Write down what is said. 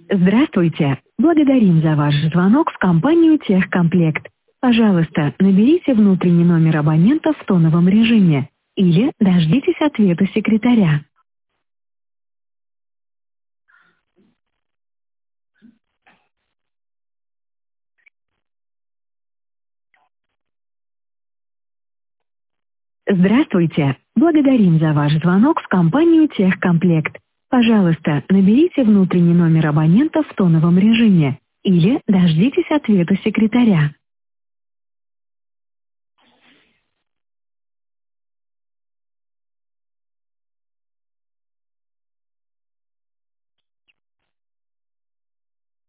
Здравствуйте! Благодарим за ваш звонок в компанию «Техкомплект». Пожалуйста, наберите внутренний номер абонента в тоновом режиме или дождитесь ответа секретаря. Здравствуйте! Благодарим за ваш звонок в компанию «Техкомплект». Пожалуйста, наберите внутренний номер абонента в тоновом режиме или дождитесь ответа секретаря.